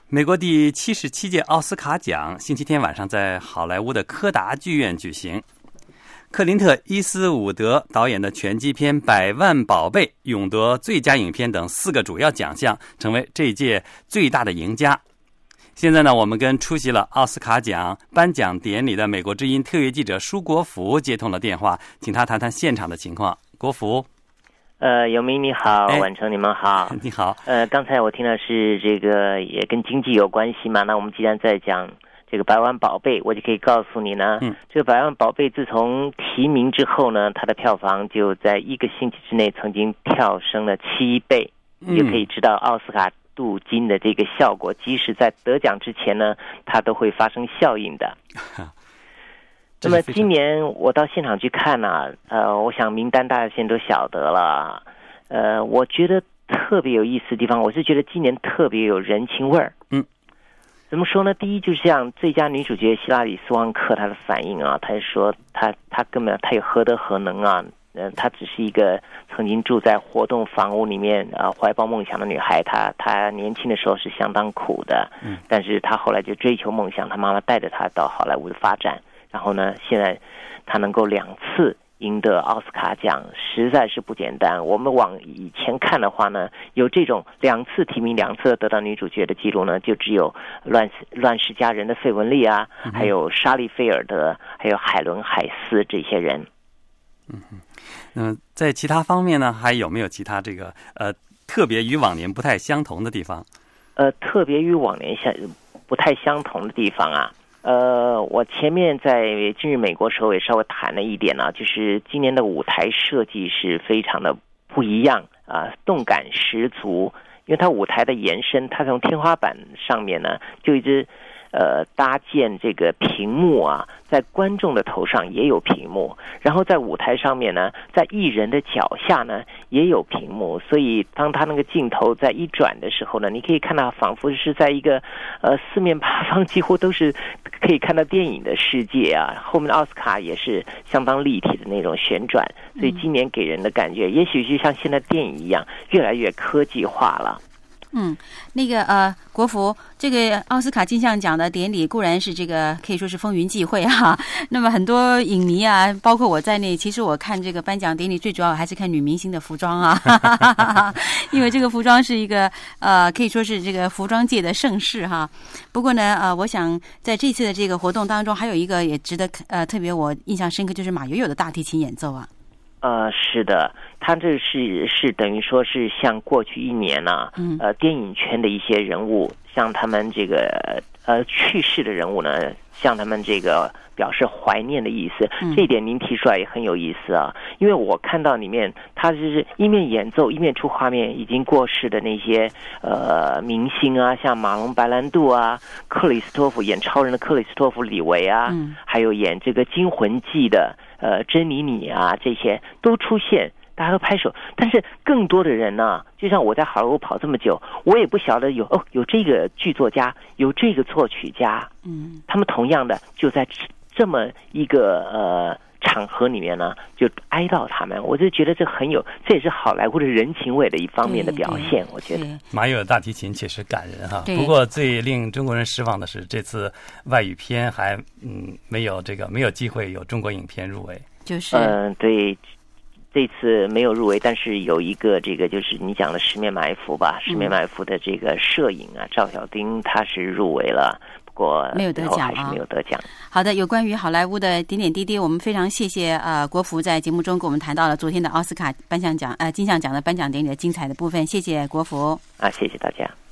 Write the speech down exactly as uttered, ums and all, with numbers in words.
美国第七十七届奥斯卡奖星期天晚上在好莱坞的柯达剧院举行。克林特·伊斯伍德导演的拳击片《百万宝贝》勇夺最佳影片等四个主要奖项，成为这一届最大的赢家。现在呢，我们跟出席了奥斯卡奖颁奖典礼的美国之音特约记者舒国福接通了电话，请他谈谈现场的情况。国福。 呃，尤明你好，晚成你们好。 你好。 呃，刚才我听的是这个也跟经济有关系嘛，那我们既然在讲这个百万宝贝，我就可以告诉你呢，嗯，这个百万宝贝自从提名之后呢，它的票房就在一个星期之内曾经跳升了七倍，你就可以知道奥斯卡镀金的这个效果，即使在得奖之前呢，它都会发生效应的。那么今年我到现场去看啊，呃，我想名单大家现在都晓得了。呃，我觉得特别有意思的地方，我是觉得今年特别有人情味儿。嗯，怎么说呢？第一就是像最佳女主角希拉里·斯旺克她的反应啊，她说她她根本她有何德何能啊？呃，她只是一个曾经住在活动房屋里面啊、呃，怀抱梦想的女孩。她她年轻的时候是相当苦的，嗯，但是她后来就追求梦想，她妈妈带着她到好莱坞的发展。然后呢，现在他能够两次赢得奥斯卡奖，实在是不简单。我们往以前看的话呢，有这种两次提名、两次得到女主角的记录呢，就只有乱乱世佳人的费雯丽啊，还有莎莉菲尔德，还有海伦海斯这些人。 嗯嗯，嗯，在其他方面呢，还有没有其他这个呃特别与往年不太相同的地方？ 呃，特别与往年相不太相同的地方啊。呃，我前面在今日美国时候也稍微谈了一点呢、啊，就是今年的舞台设计是非常的不一样啊，动感十足。因为它舞台的延伸，它从天花板上面呢就一直呃搭建这个屏幕啊，在观众的头上也有屏幕，然后在舞台上面呢，在艺人的脚下呢也有屏幕，所以当他那个镜头在一转的时候呢，你可以看到仿佛是在一个呃四面八方几乎都是可以看到电影的世界啊。后面的奥斯卡也是相当立体的那种旋转，所以今年给人的感觉也许就像现在电影一样，越来越科技化了。 嗯，那个呃，国福，这个奥斯卡金像奖的典礼固然是这个可以说是风云际会哈、啊。那么很多影迷啊，包括我在内，其实我看这个颁奖典礼最主要还是看女明星的服装啊，哈哈哈哈，因为这个服装是一个呃可以说是这个服装界的盛事哈。不过呢，呃，我想在这次的这个活动当中，还有一个也值得呃特别我印象深刻，就是马友友的大提琴演奏啊。 呃，是的，他这是是等于说是像过去一年呢、啊，呃，电影圈的一些人物，像他们这个呃去世的人物呢，向他们这个表示怀念的意思。这一点您提出来也很有意思啊，因为我看到里面他就是一面演奏一面出画面，已经过世的那些呃明星啊，像马龙白兰度啊，克里斯托弗演超人的克里斯托弗李维啊，嗯、还有演这个惊魂记的。呃，珍妮妮啊，这些都出现，大家都拍手。但是更多的人呢，就像我在好莱坞跑这么久，我也不晓得有哦，有这个剧作家，有这个作曲家，嗯，他们同样的就在这么一个呃场合里面呢，就哀悼他们。我就觉得这很有，这也是好莱坞的人情味的一方面的表现。我觉得马友友大提琴确实感人哈。不过最令中国人失望的是，这次外语片还嗯没有这个没有机会有中国影片入围。 就是嗯、呃，对。这次没有入围，但是有一个这个就是你讲的《十面埋伏》吧，《十面埋伏》的这个摄影啊，赵小丁他是入围了，不过没有得奖啊， 还是没有得奖。 好的，有关于好莱坞的点点滴滴，我们非常谢谢呃国福在节目中给我们谈到了昨天的奥斯卡颁奖奖呃金像奖的颁奖典礼的精彩的部分，谢谢国福啊，谢谢大家。